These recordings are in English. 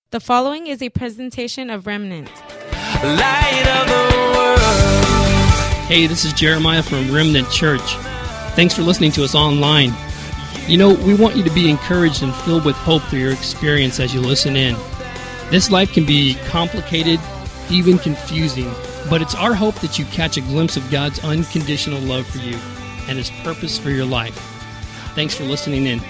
The following is a presentation of Remnant. Light of the world. Hey, this is Jeremiah from Remnant Church. Thanks for listening to us online. You know, we want you to be encouraged and filled with hope through your experience as you listen in. This life can be complicated, even confusing, but it's our hope that you catch a glimpse of God's unconditional love for you and His purpose for your life. Thanks for listening in.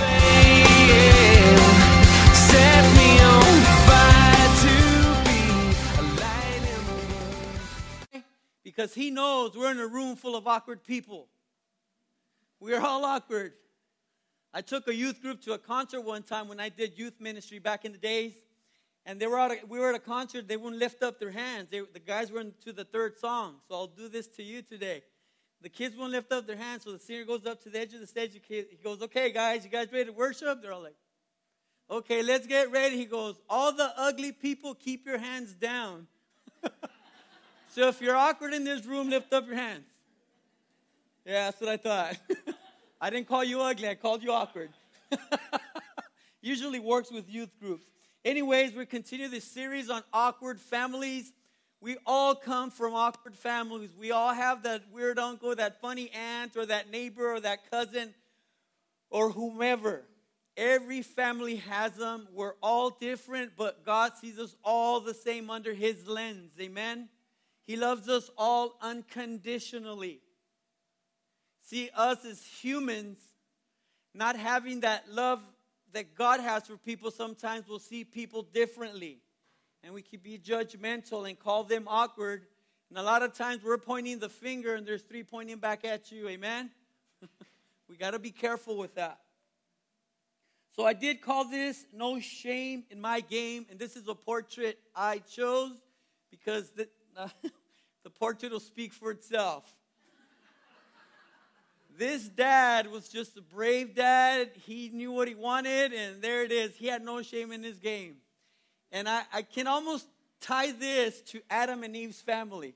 Set me on fire to be a light in the world. Because He knows we're in a room full of awkward people. We are all awkward. I took a youth group to a concert one time when I did youth ministry back in the days. And we were at a concert. They wouldn't lift up their hands. The guys were into the third song. So I'll do this to you today. The kids won't lift up their hands. So the singer goes up to the edge of the stage. He goes, "Okay, guys, you guys ready to worship?" They're all like, "Okay, let's get ready." He goes, "All the ugly people, keep your hands down." So if you're awkward in this room, lift up your hands. Yeah, that's what I thought. I didn't call you ugly. I called you awkward. Usually works with youth groups. Anyways, we continue this series on awkward families. We all come from awkward families. We all have that weird uncle, that funny aunt, or that neighbor, or that cousin, or whomever. Every family has them. We're all different, but God sees us all the same under His lens. Amen? He loves us all unconditionally. See, us as humans, not having that love that God has for people, sometimes we'll see people differently. And we can be judgmental and call them awkward. And a lot of times we're pointing the finger and there's three pointing back at you. Amen? We got to be careful with that. So I did call this No Shame in My Game. And this is a portrait I chose because the portrait will speak for itself. This dad was just a brave dad. He knew what he wanted, and there it is. He had no shame in his game. And I can almost tie this to Adam and Eve's family.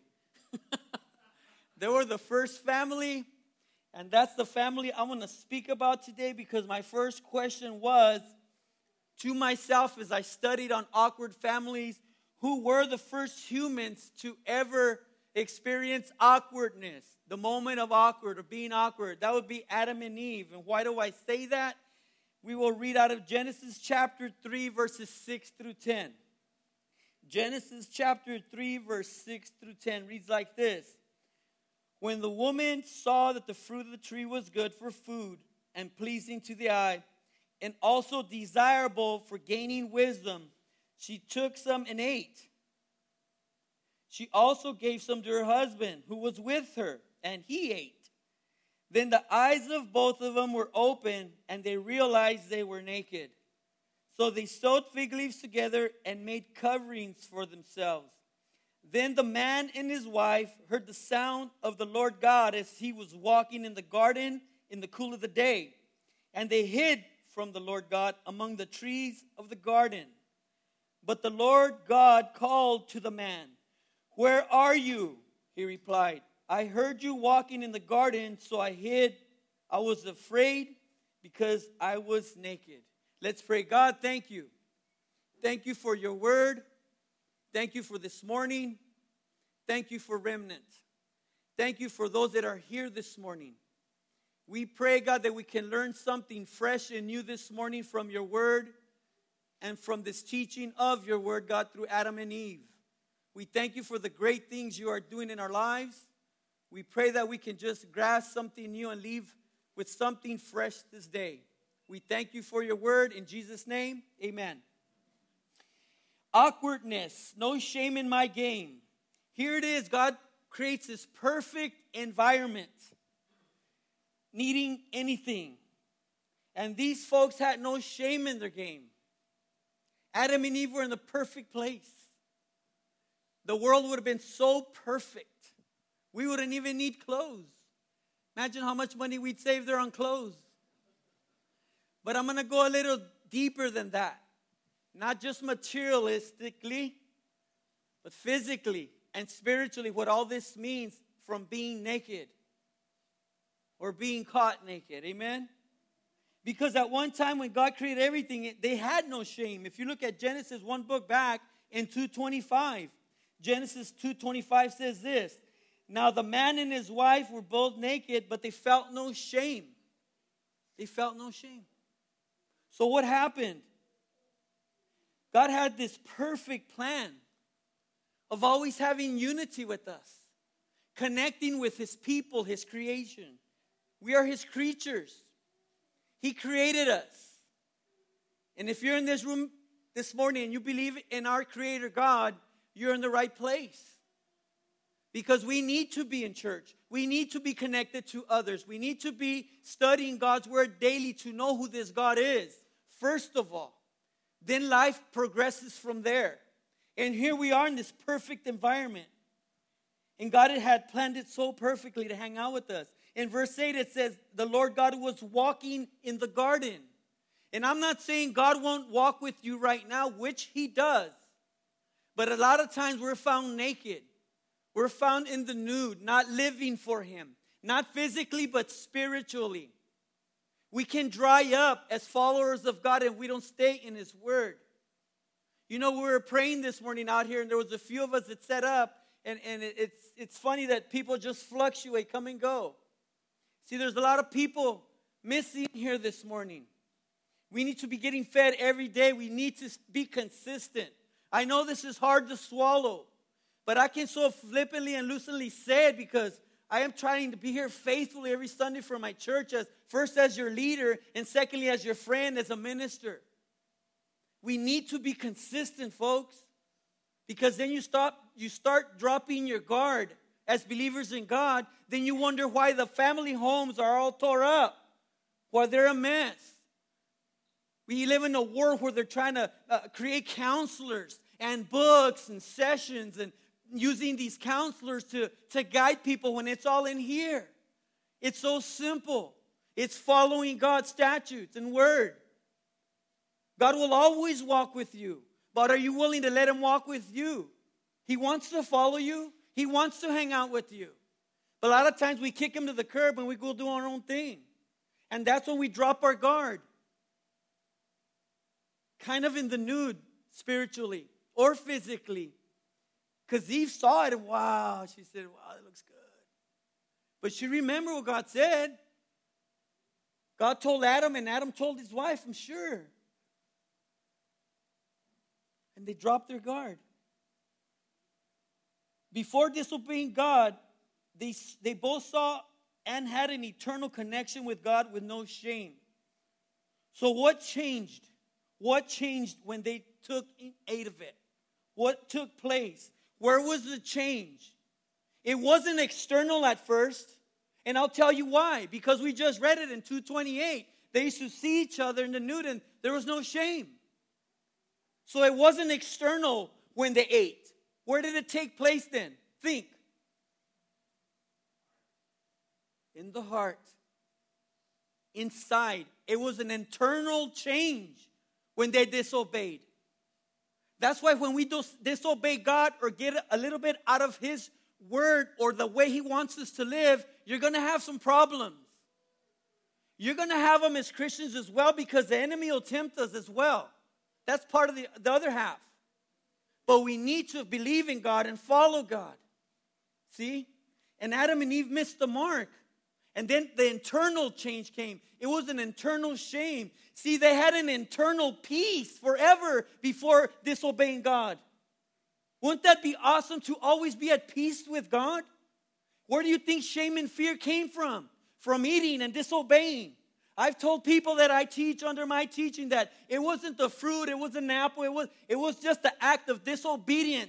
They were the first family, and that's the family I want to speak about today because my first question was to myself as I studied on awkward families, who were the first humans to ever experience awkwardness? The moment of awkward or being awkward. That would be Adam and Eve. And why do I say that? We will read out of Genesis chapter 3, verses 6 through 10. Genesis chapter 3, verse 6 through 10 reads like this. When the woman saw that the fruit of the tree was good for food and pleasing to the eye, and also desirable for gaining wisdom, she took some and ate. She also gave some to her husband who was with her, and he ate. Then the eyes of both of them were open, and they realized they were naked. So they sewed fig leaves together and made coverings for themselves. Then the man and his wife heard the sound of the Lord God as He was walking in the garden in the cool of the day. And they hid from the Lord God among the trees of the garden. But the Lord God called to the man, "Where are you?" He replied, "I heard you walking in the garden, so I hid. I was afraid because I was naked." Let's pray. God, thank you. Thank you for your word. Thank you for this morning. Thank you for Remnant. Thank you for those that are here this morning. We pray, God, that we can learn something fresh and new this morning from your word and from this teaching of your word, God, through Adam and Eve. We thank you for the great things you are doing in our lives. We pray that we can just grasp something new and leave with something fresh this day. We thank you for your word. In Jesus' name, amen. Awkwardness, no shame in my game. Here it is. God creates this perfect environment, needing anything. And these folks had no shame in their game. Adam and Eve were in the perfect place. The world would have been so perfect. We wouldn't even need clothes. Imagine how much money we'd save there on clothes. But I'm going to go a little deeper than that. Not just materialistically, but physically and spiritually, what all this means from being naked or being caught naked. Amen? Because at one time when God created everything, they had no shame. If you look at Genesis, one book back in 2:25, Genesis 2:25 says this. Now the man and his wife were both naked, but they felt no shame. They felt no shame. So what happened? God had this perfect plan of always having unity with us, connecting with his people, his creation. We are his creatures. He created us. And if you're in this room this morning and you believe in our Creator God, you're in the right place. Because we need to be in church. We need to be connected to others. We need to be studying God's Word daily to know who this God is, first of all. Then life progresses from there. And here we are in this perfect environment. And God had planned it so perfectly to hang out with us. In verse 8 it says, the Lord God was walking in the garden. And I'm not saying God won't walk with you right now, which he does. But a lot of times we're found naked. We're found in the nude, not living for him. Not physically, but spiritually. We can dry up as followers of God and we don't stay in his word. You know, we were praying this morning out here and there was a few of us that set up. And it's funny that people just fluctuate, come and go. See, there's a lot of people missing here this morning. We need to be getting fed every day. We need to be consistent. I know this is hard to swallow, but I can so flippantly and loosely say it because I am trying to be here faithfully every Sunday for my church, first as your leader and secondly as your friend, as a minister. We need to be consistent, folks, because then you start dropping your guard as believers in God. Then you wonder why the family homes are all tore up, why they're a mess. We live in a world where they're trying to create counselors and books and sessions and using these counselors to guide people when it's all in here. It's so simple. It's following God's statutes and word. God will always walk with you, but are you willing to let him walk with you? He wants to follow you. He wants to hang out with you. But a lot of times we kick him to the curb and we go do our own thing. And that's when we drop our guard. Kind of in the nude spiritually or physically. Because Eve saw it and wow, she said, wow, that looks good. But she remembered what God said. God told Adam and Adam told his wife, I'm sure. And they dropped their guard. Before disobeying God, they both saw and had an eternal connection with God with no shame. So what changed? What changed when they took and ate of it? What took place? Where was the change? It wasn't external at first. And I'll tell you why. Because we just read it in 2:28. They used to see each other in the nude and there was no shame. So it wasn't external when they ate. Where did it take place then? Think. In the heart. Inside. It was an internal change when they disobeyed. That's why when we disobey God or get a little bit out of his word or the way he wants us to live, you're going to have some problems. You're going to have them as Christians as well because the enemy will tempt us as well. That's part of the other half. But we need to believe in God and follow God. See? And Adam and Eve missed the mark. And then the internal change came. It was an internal shame. See, they had an internal peace forever before disobeying God. Wouldn't that be awesome to always be at peace with God? Where do you think shame and fear came from? From eating and disobeying. I've told people that I teach under my teaching that it wasn't the fruit, it wasn't an apple, it was just the act of disobedience.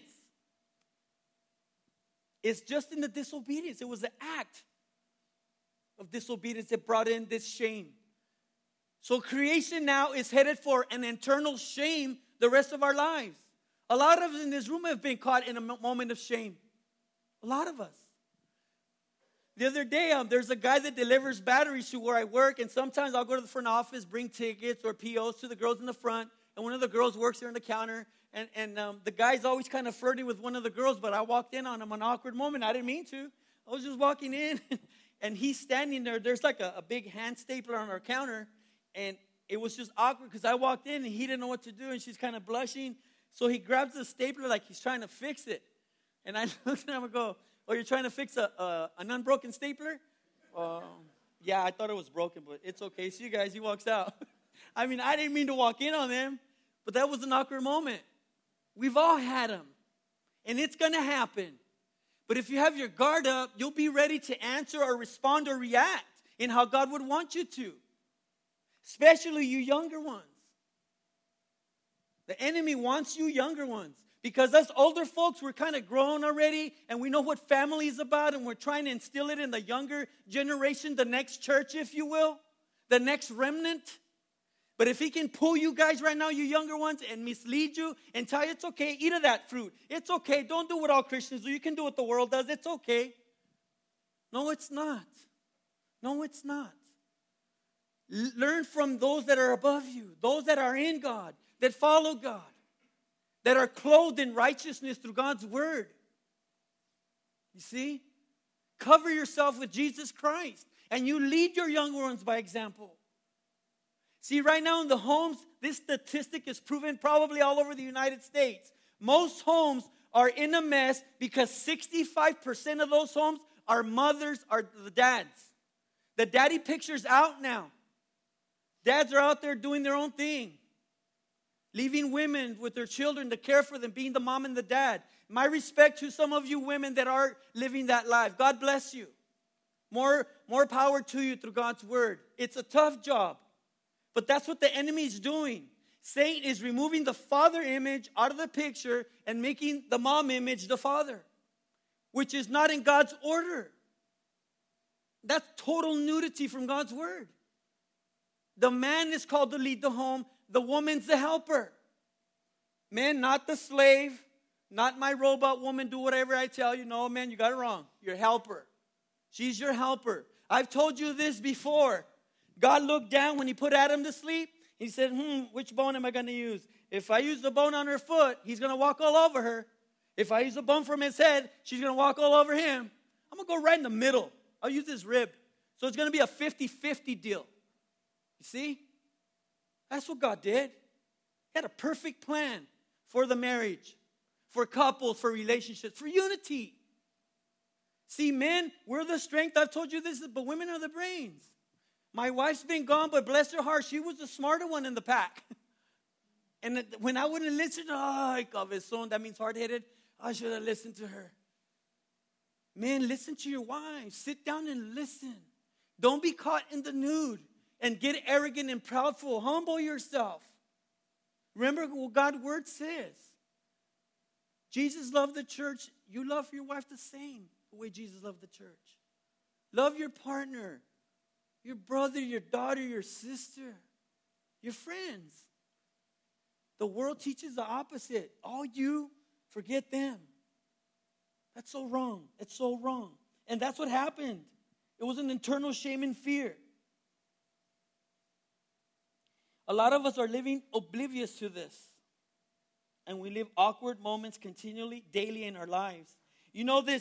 It's just in the disobedience. It was the act of disobedience that brought in this shame. So creation now is headed for an internal shame the rest of our lives. A lot of us in this room have been caught in a moment of shame. A lot of us. The other day, there's a guy that delivers batteries to where I work, and sometimes I'll go to the front office, bring tickets or POs to the girls in the front, and one of the girls works there on the counter, and the guy's always kind of flirting with one of the girls, but I walked in on him an awkward moment. I didn't mean to. I was just walking in, and he's standing there. There's like a big hand stapler on our counter, And it was just awkward because I walked in and he didn't know what to do, and she's kind of blushing. So he grabs the stapler like he's trying to fix it. And I looked at him and go, "Oh, you're trying to fix an unbroken stapler?" Yeah, I thought it was broken, but it's okay. See you guys. He walks out. I mean, I didn't mean to walk in on them, but that was an awkward moment. We've all had them, and it's going to happen. But if you have your guard up, you'll be ready to answer or respond or react in how God would want you to, especially you younger ones. The enemy wants you younger ones, because us older folks, we're kind of grown already, and we know what family is about, and we're trying to instill it in the younger generation, the next church, if you will, the next remnant. But if he can pull you guys right now, you younger ones, and mislead you and tell you it's okay, eat of that fruit. It's okay. Don't do what all Christians do. You can do what the world does. It's okay. No, it's not. No, it's not. Learn from those that are above you, those that are in God, that follow God, that are clothed in righteousness through God's word. You see? Cover yourself with Jesus Christ, and you lead your younger ones by example. See, right now in the homes, this statistic is proven probably all over the United States. Most homes are in a mess because 65% of those homes are mothers, are the dads. The daddy picture's out now. Dads are out there doing their own thing, leaving women with their children to care for them, being the mom and the dad. My respect to some of you women that are living that life. God bless you. More power to you through God's word. It's a tough job. But that's what the enemy is doing. Satan is removing the father image out of the picture and making the mom image the father, which is not in God's order. That's total nudity from God's word. The man is called to lead the home. The woman's the helper. Man, not the slave, not my robot woman, do whatever I tell you. No, man, you got it wrong. You're a helper. She's your helper. I've told you this before. God looked down when he put Adam to sleep. He said, which bone am I going to use? If I use the bone on her foot, he's going to walk all over her. If I use a bone from his head, she's going to walk all over him. I'm going to go right in the middle. I'll use his rib. So it's going to be a 50-50 deal. You see? That's what God did. He had a perfect plan for the marriage, for couples, for relationships, for unity. See, men, we're the strength. I've told you this, but women are the brains. My wife's been gone, but bless her heart, she was the smarter one in the pack. And when I wouldn't listen, cabezón, that means hard-headed, I should have listened to her. Men, listen to your wives. Sit down and listen. Don't be caught in the nude and get arrogant and proudful. Humble yourself. Remember what God's word says. Jesus loved the church. You love your wife the same, the way Jesus loved the church. Love your partner, your brother, your daughter, your sister, your friends. The world teaches the opposite. All you, forget them. That's so wrong. It's so wrong. And that's what happened. It was an internal shame and fear. A lot of us are living oblivious to this. And we live awkward moments continually, daily in our lives. You know, this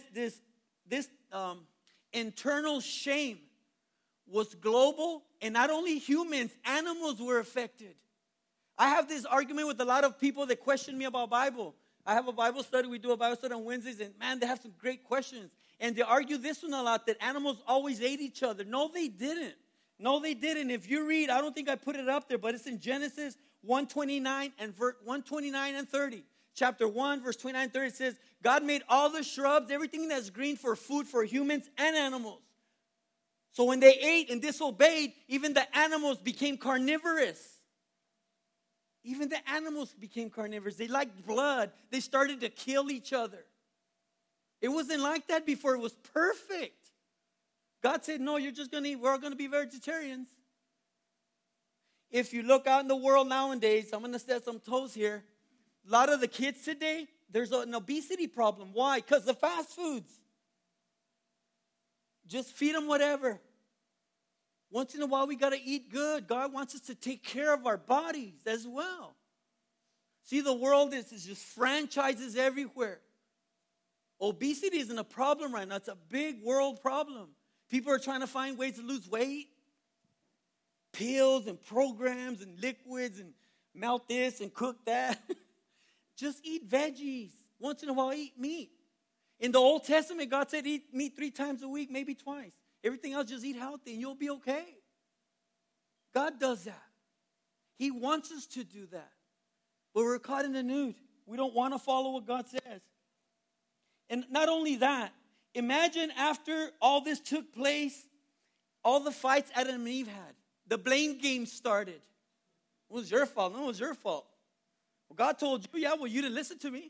internal shame was global, and not only humans, animals were affected. I have this argument with a lot of people that question me about Bible. I have a Bible study. We do a Bible study on Wednesdays, and man, they have some great questions. And they argue this one a lot, that animals always ate each other. No, they didn't. No, they didn't. If you read, I don't think I put it up there, but it's in Genesis 1:29 and 1:29 and 30. Chapter 1, verse 29 and 30, it says, God made all the shrubs, everything that's green, for food for humans and animals. So when they ate and disobeyed, even the animals became carnivorous. Even the animals became carnivorous. They liked blood. They started to kill each other. It wasn't like that before. It was perfect. God said, no, you're just going to eat. We're all going to be vegetarians. If you look out in the world nowadays, I'm going to step some toes here. A lot of the kids today, there's an obesity problem. Why? Because of fast foods. Just feed them whatever. Once in a while, we got to eat good. God wants us to take care of our bodies as well. See, the world is just franchises everywhere. Obesity isn't a problem right now. It's a big world problem. People are trying to find ways to lose weight. pills and programs and liquids and melt this and cook that. Just eat veggies. Once in a while, eat meat. In the Old Testament, God said eat meat 3 times a week, maybe twice. Everything else, just eat healthy and you'll be okay. God does that. He wants us to do that. But we're caught in the nude. We don't want to follow what God says. And not only that, imagine after all this took place, all the fights Adam and Eve had. The blame game started. It was your fault. No, it was your fault. Well, God told you, yeah, well, you didn't listen to me.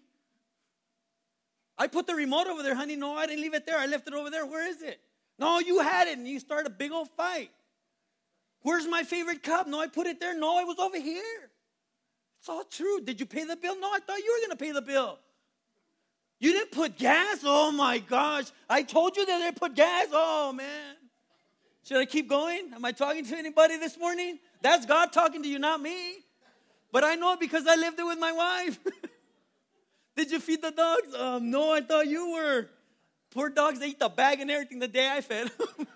I put the remote over there, honey. No, I didn't leave it there. I left it over there. Where is it? No, you had it, and you started a big old fight. Where's my favorite cup? No, I put it there. No, it was over here. It's all true. Did you pay the bill? No, I thought you were going to pay the bill. You didn't put gas? Oh, my gosh. I told you that I put gas. Oh, man. Should I keep going? Am I talking to anybody this morning? That's God talking to you, not me. But I know it because I lived it with my wife. Did you feed the dogs? No, I thought you were. Poor dogs, they eat the bag and everything the day I fed them.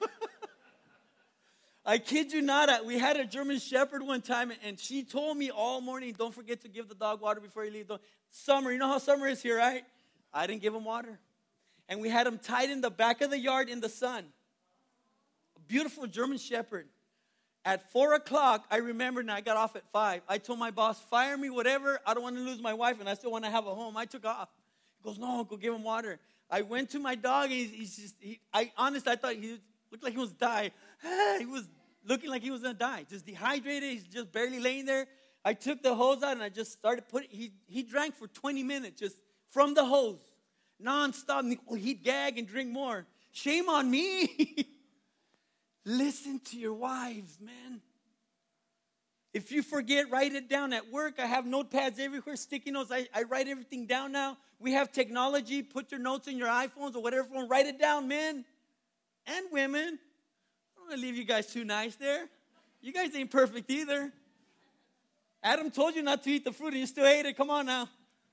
I kid you not. We had a German Shepherd one time, and she told me all morning, don't forget to give the dog water before you leave. Summer, you know how summer is here, right? I didn't give him water. And we had him tied in the back of the yard in the sun. A beautiful German Shepherd. At 4 o'clock, I remember, and I got off at 5. I told my boss, fire me, whatever. I don't want to lose my wife, and I still want to have a home. I took off. He goes, no, go give him water. I went to my dog, and honestly, I thought he looked like he was dying. He was looking like he was going to die. Just dehydrated. He's just barely laying there. I took the hose out, and I just started putting, he drank for 20 minutes just from the hose, nonstop. He'd gag and drink more. Shame on me. Listen to your wives, man. If you forget, write it down. At work, I have notepads everywhere, sticky notes. I write everything down now. We have technology. Put your notes in your iPhones or whatever phone. Write it down, men and women. I don't want to leave you guys too nice there. You guys ain't perfect either. Adam told you not to eat the fruit and you still ate it. Come on now.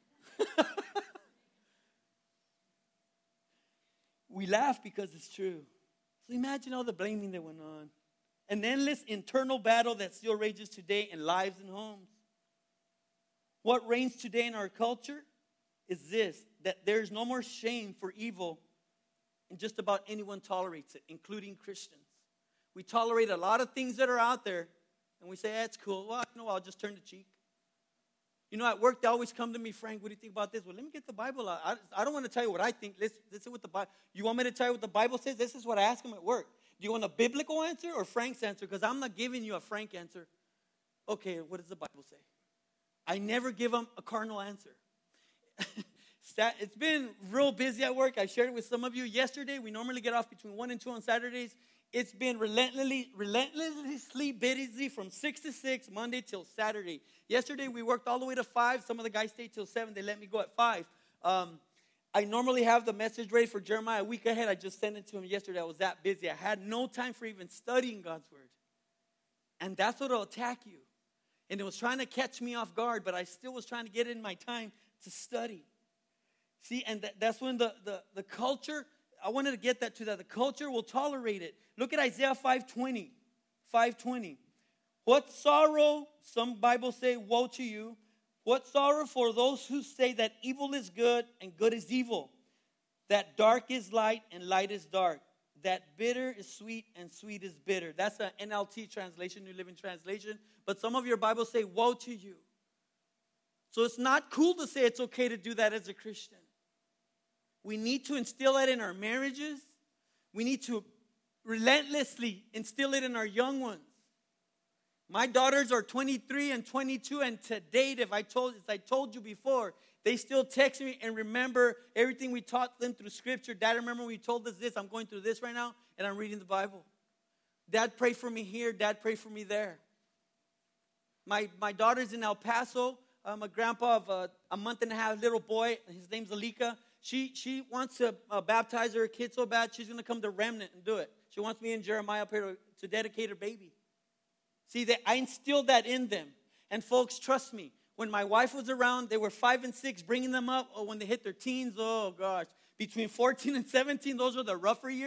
We laugh because it's true. So imagine all the blaming that went on. An endless internal battle that still rages today in lives and homes. What reigns today in our culture is this, that there's no more shame for evil, and just about anyone tolerates it, including Christians. We tolerate a lot of things that are out there, and we say, that's cool. Well, you know, I'll just turn the cheek. You know, at work, they always come to me, Frank, what do you think about this? Well, let me get the Bible out. I don't want to tell you what I think. Listen what the Bible, you want me to tell you what the Bible says? This is what I ask them at work. Do you want a biblical answer or Frank's answer? Because I'm not giving you a Frank answer. Okay, what does the Bible say? I never give them a carnal answer. It's been real busy at work. I shared it with some of you yesterday. We normally get off between 1 and 2 on Saturdays. It's been relentlessly busy from 6 to 6, Monday till Saturday. Yesterday, we worked all the way to 5. Some of the guys stayed till 7. They let me go at 5. I normally have the message ready for Jeremiah a week ahead. I just sent it to him yesterday. I was that busy. I had no time for even studying God's word. And that's what will attack you. And it was trying to catch me off guard, but I still was trying to get in my time to study. See, and that's when the culture, I wanted to get that to that. The culture will tolerate it. Look at Isaiah 5:20. 5:20. What sorrow, some Bibles say, woe to you. What sorrow for those who say that evil is good and good is evil. That dark is light and light is dark. That bitter is sweet and sweet is bitter. That's an NLT translation, New Living Translation. But some of your Bibles say, woe to you. So it's not cool to say it's okay to do that as a Christian. We need to instill that in our marriages. We need to relentlessly instill it in our young ones. My daughters are 23 and 22, and to date, as I told you before, they still text me and remember everything we taught them through Scripture. Dad, remember when you told us this? I'm going through this right now, and I'm reading the Bible. Dad, pray for me here. Dad, pray for me there. My daughter's in El Paso. I'm a grandpa of a month-and-a-half little boy. His name's Alika. She wants to baptize her kid so bad, she's going to come to Remnant and do it. She wants me and Jeremiah up here to dedicate her baby. See, I instilled that in them. And folks, trust me, when my wife was around, they were 5 and 6, bringing them up. Or when they hit their teens, oh gosh, between 14 and 17, those are the rougher years.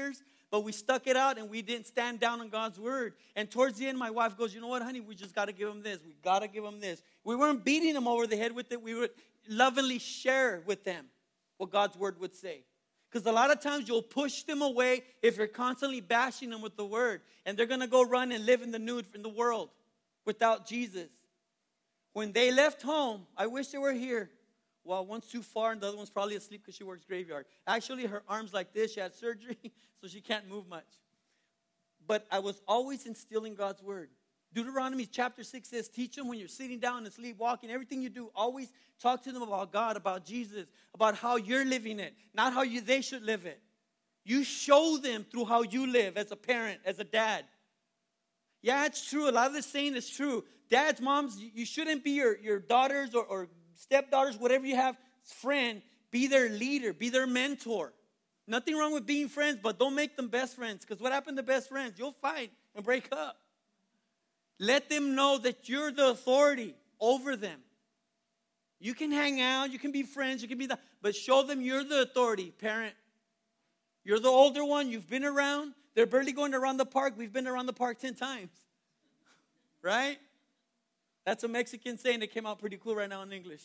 But we stuck it out and we didn't stand down on God's word. And towards the end, my wife goes, you know what, honey, we just got to give them this. We got to give them this. We weren't beating them over the head with it. We would lovingly share with them what God's word would say. Because a lot of times you'll push them away if you're constantly bashing them with the word. And they're going to go run and live in the nude in the world without Jesus. When they left home, I wish they were here. Well, one's too far and the other one's probably asleep because she works graveyard. Actually, her arm's like this. She had surgery, so she can't move much. But I was always instilling God's word. Deuteronomy chapter 6 says, teach them when you're sitting down and sleepwalking. Everything you do, always talk to them about God, about Jesus, about how you're living it, not how they should live it. You show them through how you live as a parent, as a dad. Yeah, it's true. A lot of this saying is true. Dads, moms, you shouldn't be your daughters or stepdaughters, whatever you have, friend. Be their leader. Be their mentor. Nothing wrong with being friends, but don't make them best friends. Because what happened to best friends? You'll fight and break up. Let them know that you're the authority over them. You can hang out. You can be friends. You can be that. But show them you're the authority, parent. You're the older one. You've been around. They're barely going around the park. We've been around the park 10 times. Right? That's a Mexican saying that came out pretty cool right now in English.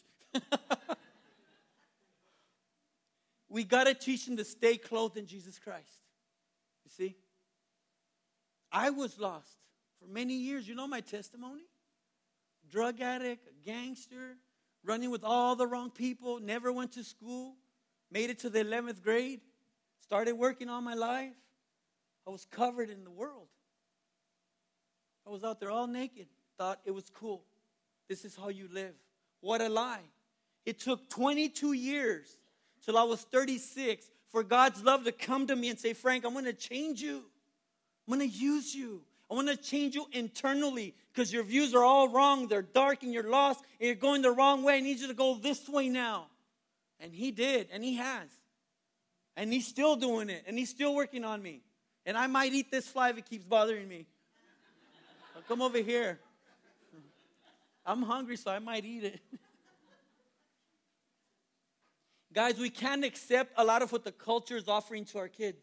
We got to teach them to stay clothed in Jesus Christ. You see? I was lost for many years. You know my testimony? Drug addict, a gangster, running with all the wrong people, never went to school, made it to the 11th grade, started working all my life. I was covered in the world. I was out there all naked, thought it was cool. This is how you live. What a lie. It took 22 years till I was 36 for God's love to come to me and say, Frank, I'm going to change you. I'm going to use you. I want to change you internally because your views are all wrong. They're dark and you're lost and you're going the wrong way. I need you to go this way now. And he did, and he has. And he's still doing it, and he's still working on me. And I might eat this fly if it keeps bothering me. I'll come over here. I'm hungry, so I might eat it. Guys, we can't accept a lot of what the culture is offering to our kids.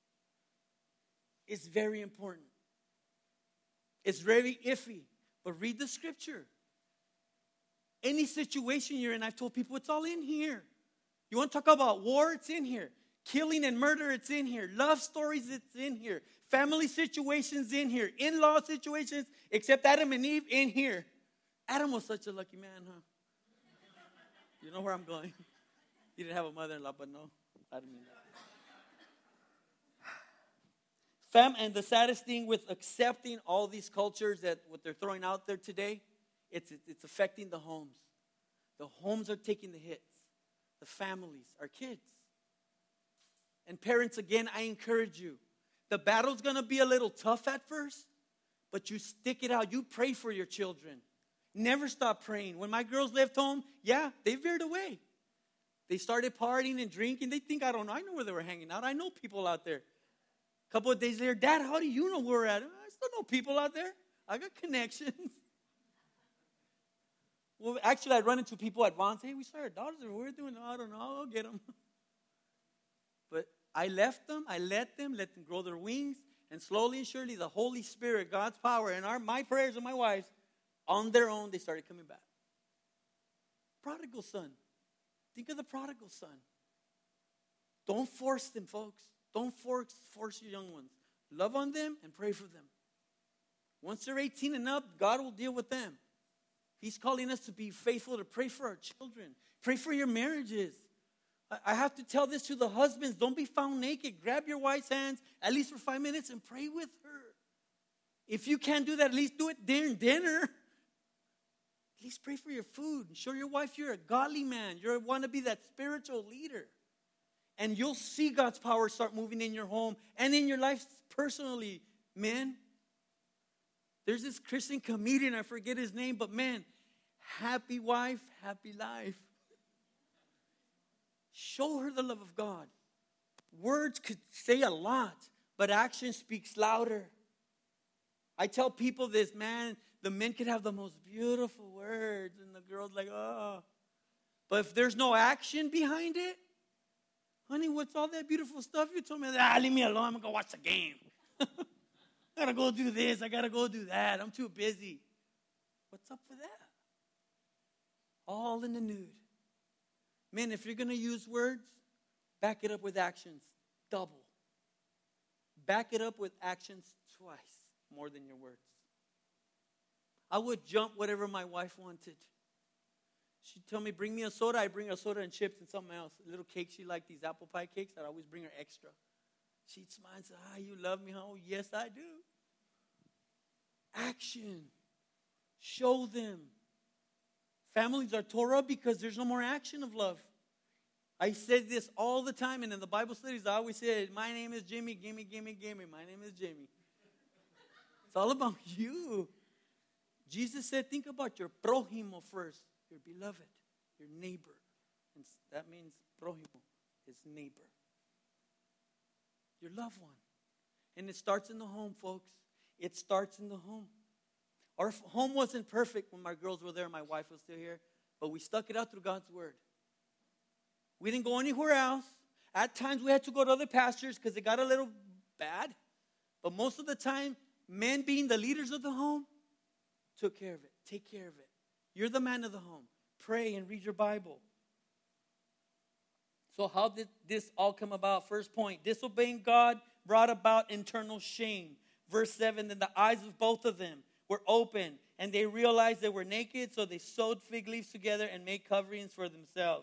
It's very important. It's very iffy. But read the scripture. Any situation you're in, I've told people, it's all in here. You want to talk about war? It's in here. Killing and murder, it's in here. Love stories, it's in here. Family situations, in here. In-law situations, except Adam and Eve, in here. Adam was such a lucky man, huh? You know where I'm going. He didn't have a mother-in-law, but no, I didn't mean that. And the saddest thing with accepting all these cultures that what they're throwing out there today, it's affecting the homes. The homes are taking the hits. The families, our kids. And parents, again, I encourage you. The battle's going to be a little tough at first, but you stick it out. You pray for your children. Never stop praying. When my girls left home, yeah, they veered away. They started partying and drinking. They think, I don't know. I know where they were hanging out. I know people out there. A couple of days later, Dad, how do you know where we're at? I still know people out there. I got connections. Well, actually, I run into people at Vons. Hey, we saw our daughters. We're doing, I don't know. I'll get them. But I left them. I let them grow their wings. And slowly and surely, the Holy Spirit, God's power, and my prayers and my wife's, on their own, they started coming back. Prodigal son. Think of the prodigal son. Don't force them, folks. Don't force your young ones. Love on them and pray for them. Once they're 18 and up, God will deal with them. He's calling us to be faithful, to pray for our children. Pray for your marriages. I have to tell this to the husbands. Don't be found naked. Grab your wife's hands, at least for 5 minutes, and pray with her. If you can't do that, at least do it during dinner. At least pray for your food. Show your wife you're a godly man. You want to be that spiritual leader. And you'll see God's power start moving in your home and in your life personally, men. There's this Christian comedian, I forget his name, but man, happy wife, happy life. Show her the love of God. Words could say a lot, but action speaks louder. I tell people this, man, the men could have the most beautiful words, and the girl's like, oh. But if there's no action behind it, Honey, what's all that beautiful stuff you told me? Leave me alone. I'm going to go watch the game. I got to go do this. I got to go do that. I'm too busy. What's up with that? All in the nude. Man, if you're going to use words, back it up with actions. Double. Back it up with actions twice more than your words. I would jump whatever my wife wanted. She'd tell me, bring me a soda. I bring her soda and chips and something else. A little cake. She liked these apple pie cakes. I'd always bring her extra. She'd smile and say, you love me, huh? Oh, yes, I do. Action. Show them. Families are tore up because there's no more action of love. I said this all the time, and in the Bible studies, I always said, my name is Jimmy, gimme, gimme, gimme. My name is Jimmy. It's all about you. Jesus said, think about your prójimo first, your beloved, your neighbor. And that means prójimo is neighbor. Your loved one. And it starts in the home, folks. It starts in the home. Our home wasn't perfect when my girls were there. My wife was still here. But we stuck it out through God's word. We didn't go anywhere else. At times we had to go to other pastors because it got a little bad. But most of the time, men being the leaders of the home, took care of it. Take care of it. You're the man of the home. Pray and read your Bible. So how did this all come about? First point, disobeying God brought about internal shame. Verse 7, then the eyes of both of them were open, and they realized they were naked, so they sewed fig leaves together and made coverings for themselves.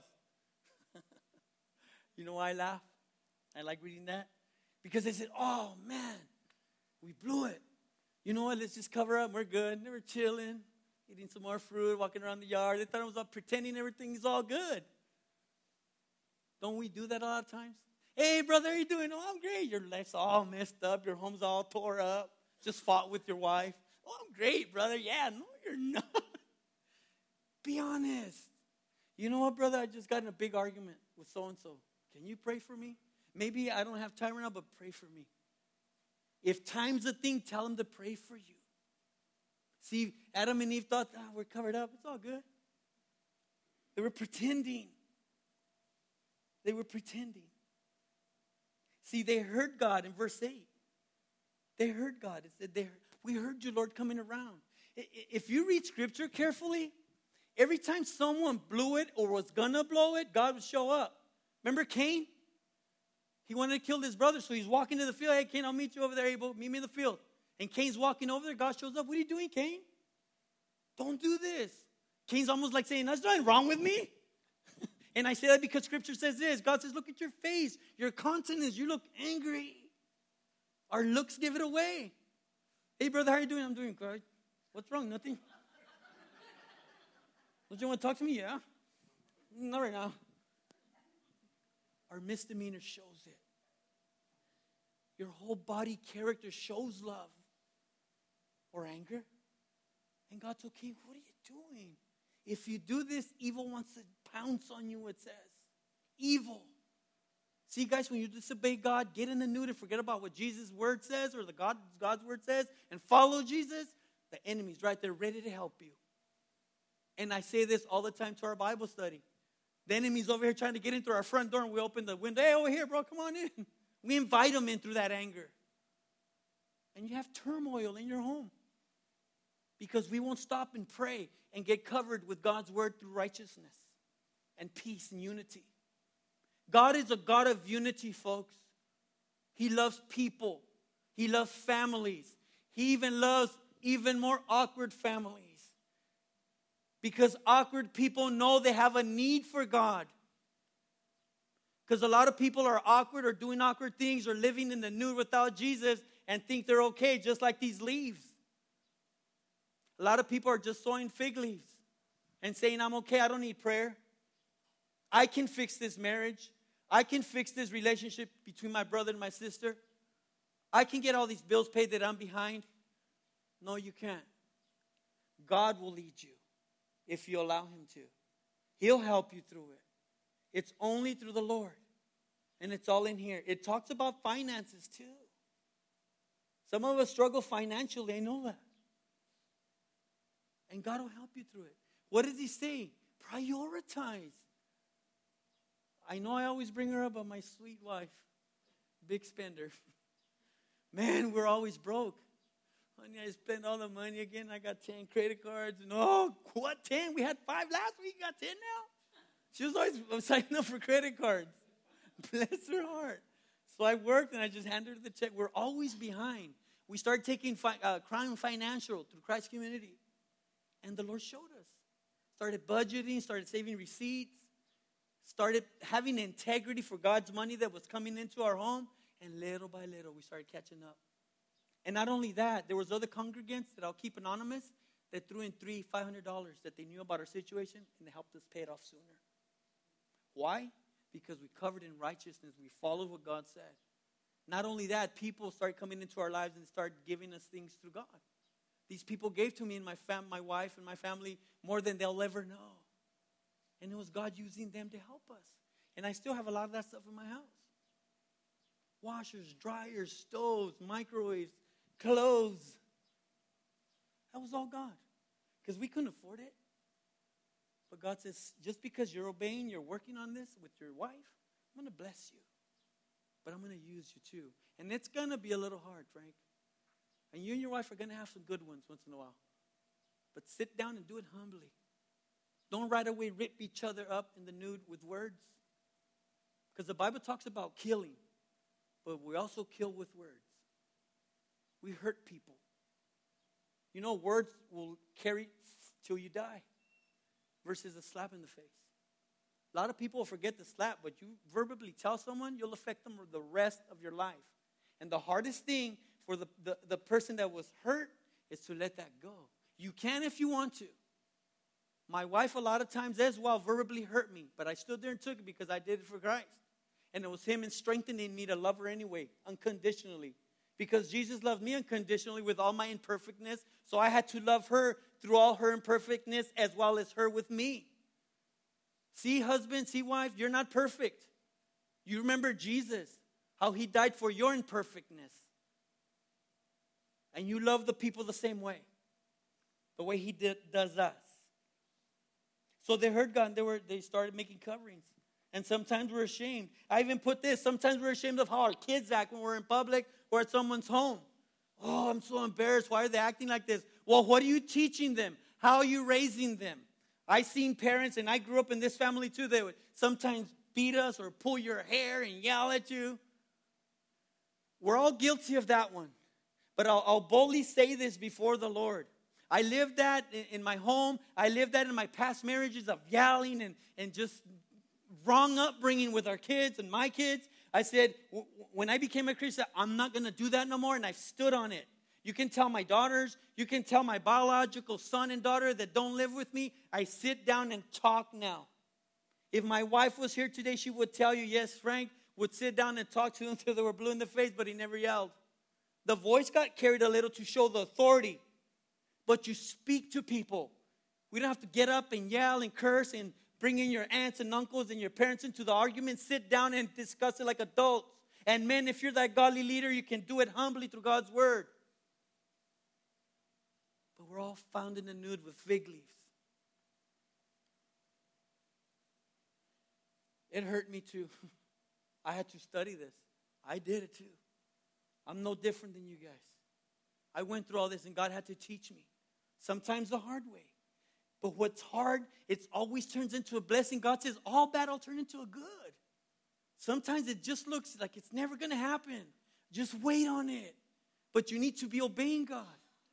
You know why I laugh? I like reading that. Because they said, oh, man, we blew it. You know what? Let's just cover up. We're good. They were chilling, eating some more fruit, walking around the yard. They thought it was all pretending everything is all good. Don't we do that a lot of times? Hey, brother, how you doing? Oh, I'm great. Your life's all messed up. Your home's all tore up. Just fought with your wife. Oh, I'm great, brother. Yeah, no, you're not. Be honest. You know what, brother? I just got in a big argument with so-and-so. Can you pray for me? Maybe I don't have time right now, but pray for me. If time's a thing, tell him to pray for you. See, Adam and Eve thought, we're covered up. It's all good. They were pretending. They were pretending. See, they heard God in verse 8. They heard God. It said, we heard you, Lord, coming around. If you read Scripture carefully, every time someone blew it or was going to blow it, God would show up. Remember Cain? He wanted to kill his brother, so he's walking to the field. Hey, Cain, I'll meet you over there, Abel. Meet me in the field. And Cain's walking over there. God shows up. What are you doing, Cain? Don't do this. Cain's almost like saying, there's nothing wrong with me. And I say that because Scripture says this. God says, look at your face, your countenance. You look angry. Our looks give it away. Hey, brother, how are you doing? I'm doing good. What's wrong? Nothing. Don't you want to talk to me? Yeah. Not right now. Our misdemeanor shows it. Your whole body character shows love or anger. And God's okay, what are you doing? If you do this, evil wants to pounce on you, it says. Evil. See, guys, when you disobey God, get in the nude and forget about what Jesus' word says or God's word says and follow Jesus, the enemy's right there ready to help you. And I say this all the time to our Bible study. The enemy's over here trying to get in through our front door, and we open the window. Hey, over here, bro, come on in. We invite him in through that anger. And you have turmoil in your home because we won't stop and pray and get covered with God's word through righteousness and peace and unity. God is a God of unity, folks. He loves people. He loves families. He even loves even more awkward families. Because awkward people know they have a need for God. Because a lot of people are awkward or doing awkward things or living in the nude without Jesus and think they're okay, just like these leaves. A lot of people are just sewing fig leaves and saying, I'm okay, I don't need prayer. I can fix this marriage. I can fix this relationship between my brother and my sister. I can get all these bills paid that I'm behind. No, you can't. God will lead you if you allow him to. He'll help you through it. It's only through the Lord. And it's all in here. It talks about finances too. Some of us struggle financially. I know that. And God will help you through it. What does he say? Prioritize. I know I always bring her up, but my sweet wife, big spender. Man, we're always broke. Honey, I spent all the money again. I got 10 credit cards. And what 10? We had 5 last week. Got 10 now? She was always signing up for credit cards. Bless her heart. So I worked and I just handed her the check. We're always behind. We started taking Crown Financial through Christ Community. And the Lord showed us. Started budgeting, started saving receipts, started having integrity for God's money that was coming into our home. And little by little, we started catching up. And not only that, there was other congregants that I'll keep anonymous that threw in $500 that they knew about our situation, and they helped us pay it off sooner. Why? Because we covered in righteousness. We followed what God said. Not only that, people started coming into our lives and started giving us things through God. These people gave to me and my wife and my family more than they'll ever know. And it was God using them to help us. And I still have a lot of that stuff in my house. Washers, dryers, stoves, microwaves, clothes. That was all God. Because we couldn't afford it. But God says, just because you're obeying, you're working on this with your wife, I'm going to bless you. But I'm going to use you too. And it's going to be a little hard, Frank. And you and your wife are going to have some good ones once in a while. But sit down and do it humbly. Don't right away rip each other up in the nude with words. Because the Bible talks about killing. But we also kill with words. We hurt people. You know, words will carry till you die. Versus a slap in the face. A lot of people forget the slap, but you verbally tell someone, you'll affect them for the rest of your life. And the hardest thing for the person that was hurt is to let that go. You can if you want to. My wife a lot of times as well verbally hurt me, but I stood there and took it because I did it for Christ. And it was Him strengthening me to love her anyway, unconditionally. Because Jesus loved me unconditionally with all my imperfectness, so I had to love her through all her imperfectness as well as her with me. See, husband, see, wife, you're not perfect. You remember Jesus, how He died for your imperfectness. And you love the people the same way, the way He does us. So they heard God, and they started making coverings. And sometimes we're ashamed. I even put this, sometimes we're ashamed of how our kids act when we're in public or at someone's home. Oh, I'm so embarrassed. Why are they acting like this? Well, what are you teaching them? How are you raising them? I've seen parents, and I grew up in this family too, they would sometimes beat us or pull your hair and yell at you. We're all guilty of that one. But I'll boldly say this before the Lord. I lived that in my home. I lived that in my past marriages of yelling and just wrong upbringing with our kids and my kids. I said, when I became a Christian, I'm not going to do that no more, and I've stood on it. You can tell my daughters, you can tell my biological son and daughter that don't live with me, I sit down and talk now. If my wife was here today, she would tell you, yes, Frank would sit down and talk to them until they were blue in the face, but he never yelled. The voice got carried a little to show the authority, but you speak to people. We don't have to get up and yell and curse and bring in your aunts and uncles and your parents into the argument. Sit down and discuss it like adults. And men, if you're that godly leader, you can do it humbly through God's word. But we're all found in the nude with fig leaves. It hurt me too. I had to study this. I did it too. I'm no different than you guys. I went through all this and God had to teach me. Sometimes the hard way. But what's hard, it always turns into a blessing. God says, all bad will turn into a good. Sometimes it just looks like it's never going to happen. Just wait on it. But you need to be obeying God.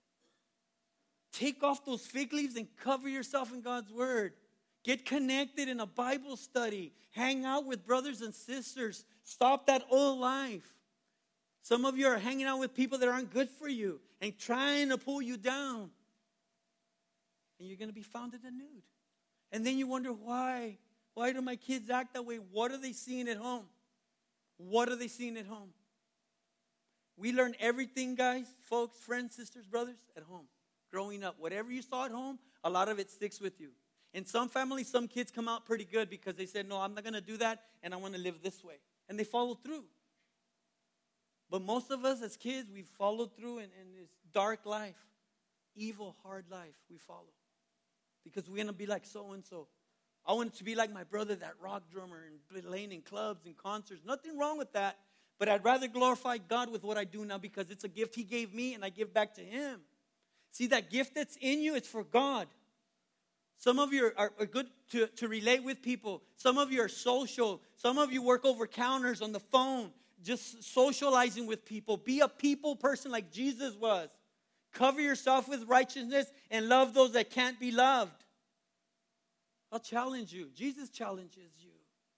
Take off those fig leaves and cover yourself in God's word. Get connected in a Bible study. Hang out with brothers and sisters. Stop that old life. Some of you are hanging out with people that aren't good for you and trying to pull you down. And you're going to be found in the nude. And then you wonder why. Why do my kids act that way? What are they seeing at home? What are they seeing at home? We learn everything, guys, folks, friends, sisters, brothers, at home. Growing up, whatever you saw at home, a lot of it sticks with you. In some families, some kids come out pretty good because they said, no, I'm not going to do that, and I want to live this way. And they follow through. But most of us as kids, we followed through in this dark life, evil, hard life we follow. Because we're going to be like so-and-so. I wanted to be like my brother, that rock drummer, and playing in clubs and concerts. Nothing wrong with that. But I'd rather glorify God with what I do now because it's a gift He gave me and I give back to Him. See, that gift that's in you, it's for God. Some of you are good to relate with people. Some of you are social. Some of you work over counters on the phone, just socializing with people. Be a people person like Jesus was. Cover yourself with righteousness and love those that can't be loved. I'll challenge you. Jesus challenges you.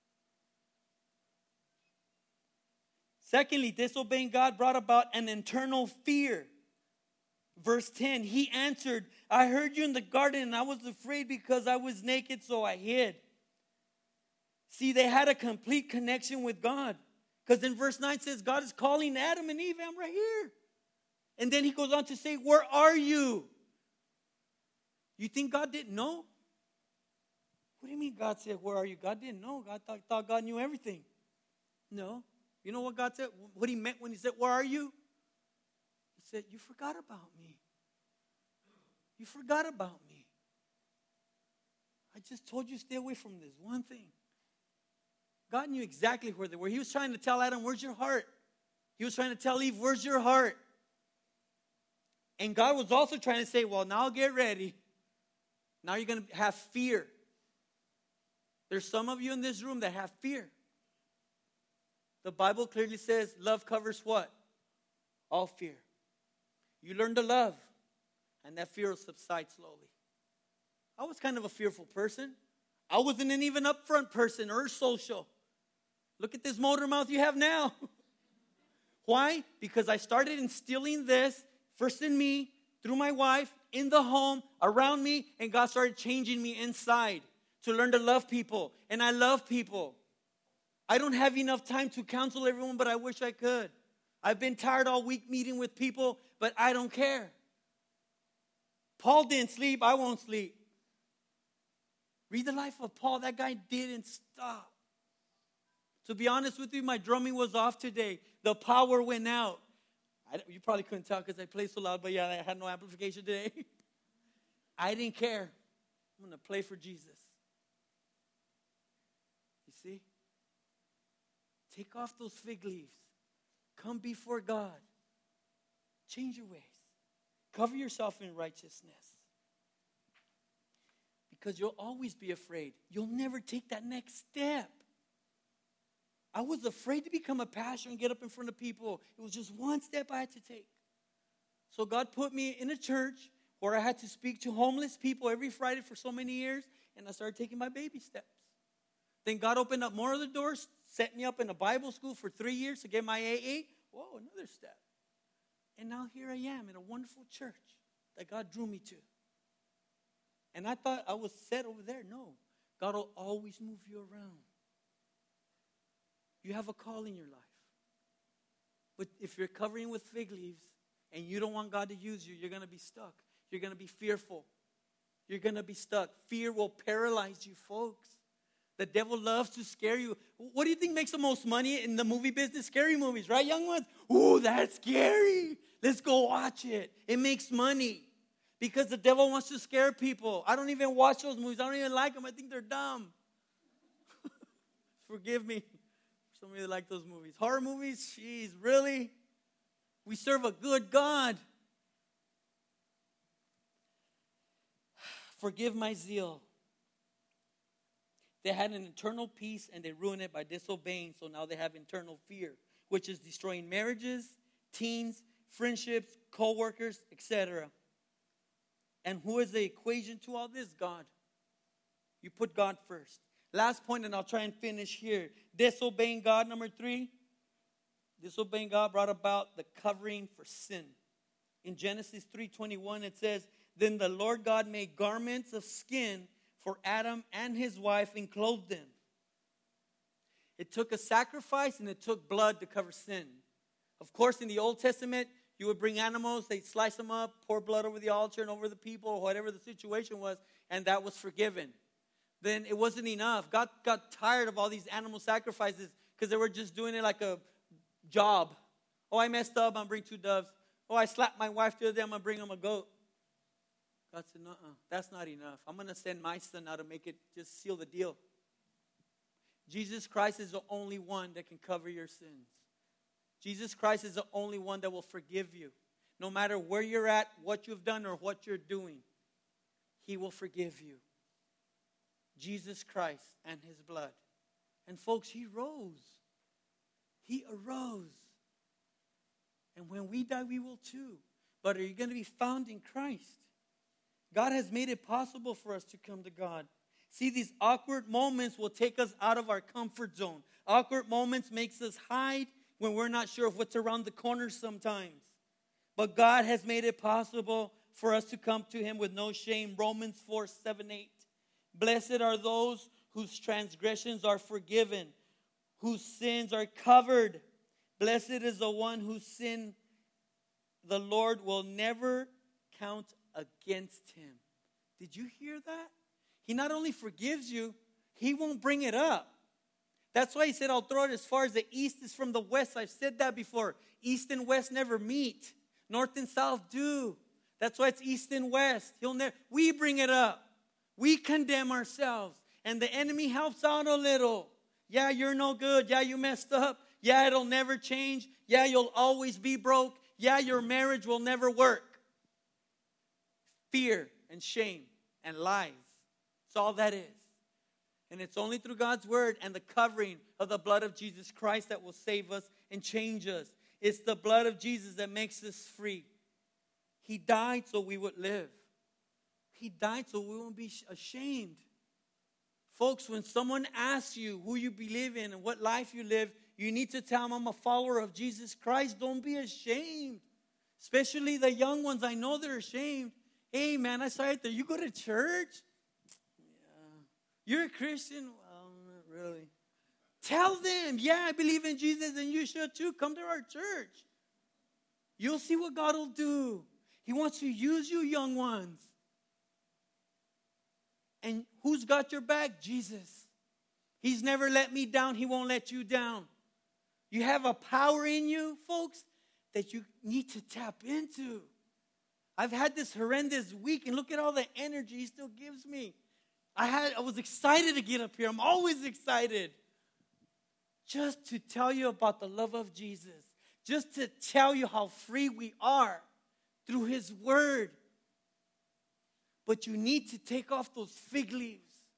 Secondly, disobeying God brought about an internal fear. Verse 10, He answered, I heard you in the garden and I was afraid because I was naked, so I hid. See, they had a complete connection with God. Because in verse 9 says, God is calling Adam and Eve, I'm right here. And then He goes on to say, where are you? You think God didn't know? What do you mean God said, where are you? God didn't know. God thought God knew everything. No. You know what God said? What He meant when He said, where are you? He said, you forgot about me. You forgot about me. I just told you stay away from this one thing. God knew exactly where they were. He was trying to tell Adam, where's your heart? He was trying to tell Eve, where's your heart? And God was also trying to say, well, now get ready. Now you're going to have fear. There's some of you in this room that have fear. The Bible clearly says love covers what? All fear. You learn to love, and that fear will subside slowly. I was kind of a fearful person. I wasn't an even upfront person or social. Look at this motor mouth you have now. Why? Because I started instilling this, first in me, through my wife, in the home, around me, and God started changing me inside to learn to love people. And I love people. I don't have enough time to counsel everyone, but I wish I could. I've been tired all week meeting with people, but I don't care. Paul didn't sleep, I won't sleep. Read the life of Paul. That guy didn't stop. To be honest with you, my drumming was off today. The power went out. You probably couldn't tell because I played so loud, but yeah, I had no amplification today. I didn't care. I'm going to play for Jesus. You see? Take off those fig leaves. Come before God. Change your ways. Cover yourself in righteousness. Because you'll always be afraid. You'll never take that next step. I was afraid to become a pastor and get up in front of people. It was just one step I had to take. So God put me in a church where I had to speak to homeless people every Friday for so many years, and I started taking my baby steps. Then God opened up more of the doors, set me up in a Bible school for 3 years to get my AA. Whoa, another step. And now here I am in a wonderful church that God drew me to. And I thought I was set over there. No, God will always move you around. You have a call in your life. But if you're covering with fig leaves and you don't want God to use you, you're going to be stuck. You're going to be fearful. You're going to be stuck. Fear will paralyze you, folks. The devil loves to scare you. What do you think makes the most money in the movie business? Scary movies, right, young ones? Ooh, that's scary. Let's go watch it. It makes money because the devil wants to scare people. I don't even watch those movies. I don't even like them. I think they're dumb. Forgive me. Some of you like those movies. Horror movies? Jeez, really? We serve a good God. Forgive my zeal. They had an internal peace and they ruined it by disobeying. So now they have internal fear, which is destroying marriages, teens, friendships, co-workers, etc. And who is the equation to all this? God. You put God first. Last point, and I'll try and finish here. Disobeying God, number 3. Disobeying God brought about the covering for sin. In Genesis 3:21, it says, Then the Lord God made garments of skin for Adam and his wife and clothed them. It took a sacrifice and it took blood to cover sin. Of course, in the Old Testament, you would bring animals, they'd slice them up, pour blood over the altar and over the people, or whatever the situation was, and that was forgiven. Then it wasn't enough. God got tired of all these animal sacrifices because they were just doing it like a job. Oh, I messed up, I'm going to bring 2 doves. Oh, I slapped my wife the other day, I'm going to bring him a goat. God said, no, that's not enough. I'm going to send my son now to make it, just seal the deal. Jesus Christ is the only one that can cover your sins. Jesus Christ is the only one that will forgive you. No matter where you're at, what you've done, or what you're doing, He will forgive you. Jesus Christ and His blood. And folks, He rose. He arose. And when we die, we will too. But are you going to be found in Christ? God has made it possible for us to come to God. See, these awkward moments will take us out of our comfort zone. Awkward moments makes us hide when we're not sure of what's around the corner sometimes. But God has made it possible for us to come to Him with no shame. Romans 4:7-8. Blessed are those whose transgressions are forgiven, whose sins are covered. Blessed is the one whose sin the Lord will never count against him. Did you hear that? He not only forgives you, He won't bring it up. That's why He said, I'll throw it as far as the east is from the west. I've said that before. East and west never meet. North and south do. That's why it's east and west. We bring it up. We condemn ourselves. And the enemy helps out a little. Yeah, you're no good. Yeah, you messed up. Yeah, it'll never change. Yeah, you'll always be broke. Yeah, your marriage will never work. Fear and shame and lies. That's all that is. And it's only through God's word and the covering of the blood of Jesus Christ that will save us and change us. It's the blood of Jesus that makes us free. He died so we would live. He died so we won't be ashamed. Folks, when someone asks you who you believe in and what life you live, you need to tell them, I'm a follower of Jesus Christ. Don't be ashamed. Especially the young ones. I know they're ashamed. Hey, man, I saw it there. You go to church? Yeah. You're a Christian? Well, not really. Tell them, yeah, I believe in Jesus and you should too. Come to our church. You'll see what God will do. He wants to use you, young ones. And who's got your back? Jesus. He's never let me down. He won't let you down. You have a power in you, folks, that you need to tap into. I've had this horrendous week, and look at all the energy He still gives me. I was excited to get up here. I'm always excited. Just to tell you about the love of Jesus. Just to tell you how free we are through His word. But you need to take off those fig leaves.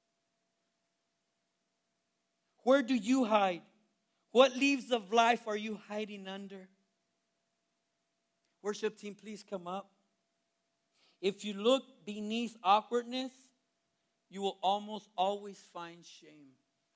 Where do you hide? What leaves of life are you hiding under? Worship team, please come up. If you look beneath awkwardness, you will almost always find shame.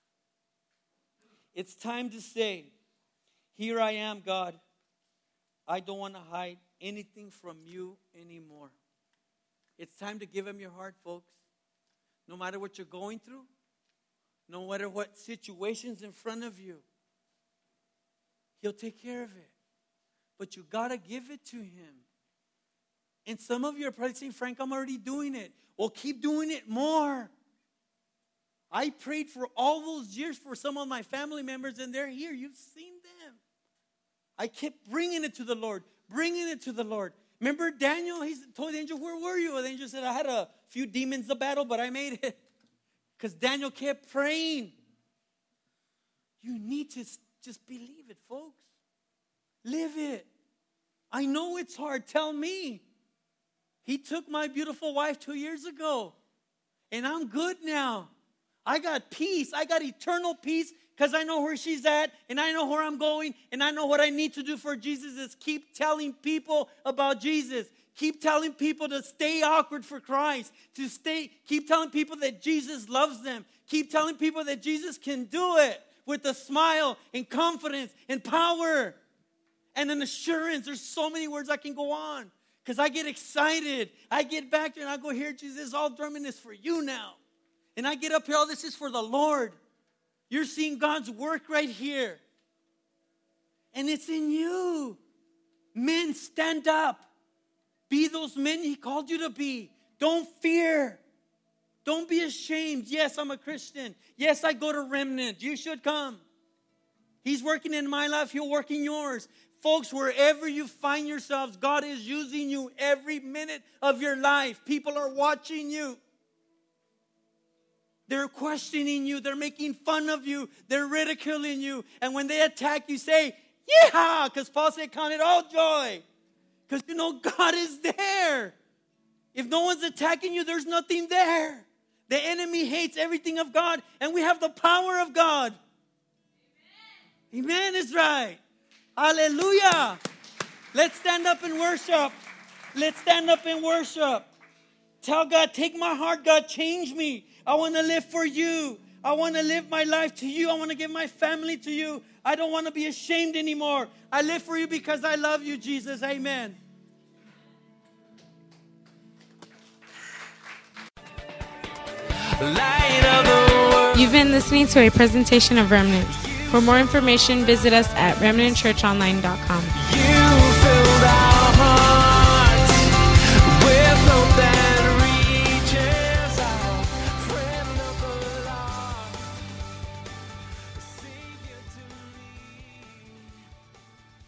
It's time to say, here I am, God. I don't want to hide anything from you anymore. It's time to give Him your heart, folks. No matter what you're going through, no matter what situation's in front of you, He'll take care of it. But you got to give it to Him. And some of you are probably saying, Frank, I'm already doing it. Well, keep doing it more. I prayed for all those years for some of my family members, and they're here. You've seen them. I kept bringing it to the Lord, bringing it to the Lord. Remember Daniel? He told the angel, where were you? And the angel said, I had a few demons to battle, but I made it. Because Daniel kept praying. You need to just believe it, folks. Live it. I know it's hard. Tell me. He took my beautiful wife 2 years ago. And I'm good now. I got peace. I got eternal peace because I know where she's at and I know where I'm going and I know what I need to do for Jesus is keep telling people about Jesus. Keep telling people to stay awkward for Christ. Keep telling people that Jesus loves them. Keep telling people that Jesus can do it with a smile and confidence and power and an assurance. There's so many words I can go on because I get excited. I get back there and I go, here, Jesus, all drumming is for you now. And I get up here, all this is for the Lord. You're seeing God's work right here. And it's in you. Men, stand up. Be those men He called you to be. Don't fear. Don't be ashamed. Yes, I'm a Christian. Yes, I go to Remnant. You should come. He's working in my life. He'll work in yours. Folks, wherever you find yourselves, God is using you every minute of your life. People are watching you. They're questioning you. They're making fun of you. They're ridiculing you. And when they attack you, say, yeah, because Paul said, count it all joy. Because you know God is there. If no one's attacking you, there's nothing there. The enemy hates everything of God, and we have the power of God. Amen is right. Hallelujah. Let's stand up and worship. Let's stand up and worship. Tell God, take my heart, God, change me. I want to live for you. I want to live my life to you. I want to give my family to you. I don't want to be ashamed anymore. I live for you because I love you, Jesus. Amen. Light of the world. You've been listening to a presentation of Remnants. For more information, visit us at remnantchurchonline.com. You